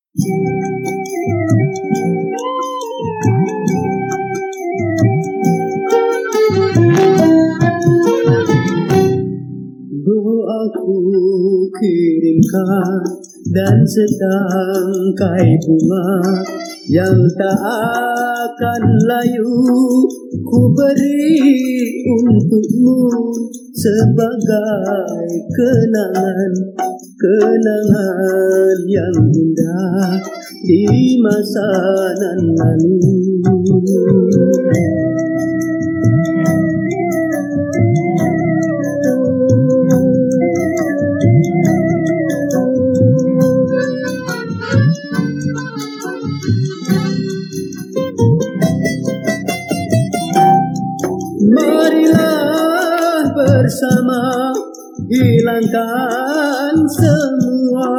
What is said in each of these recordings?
Doaku kirimkan dan setangkai bunga yang tak akan layu ku beri untukmu sebagai kenangan yang indah di masa nan lalu. Marilah bersama hilangkan semua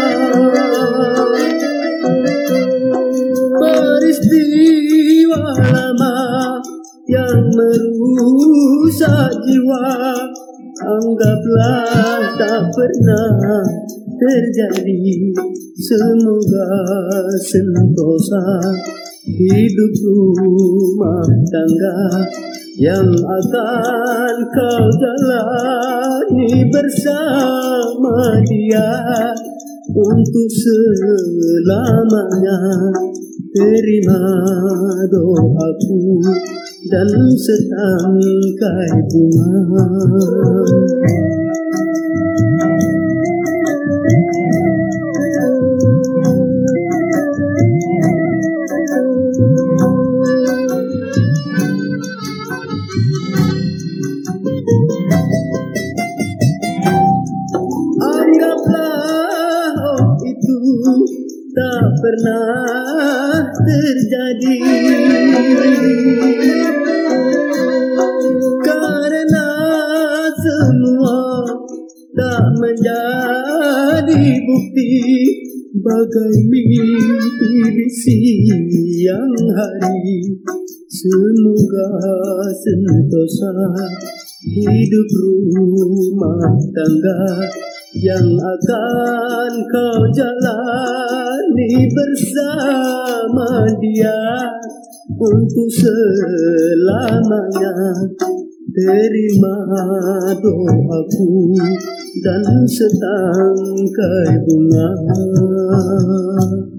peristiwa lama yang merusak jiwa. Anggaplah tak pernah terjadi. Semoga sentosa hidup rumah tangga yang akan kau jalani bersama dia untuk selamanya. Terima doaku dan setangkai bunga. Anggaplah itu tak pernah terjadi, karena semua tak menjadi bukti bagai mimpi di siang hari. Semoga sentosa hidup rumah tangga yang akan kau jalani bersama dia untuk selamanya. Terima doaku dan setangkai bunga.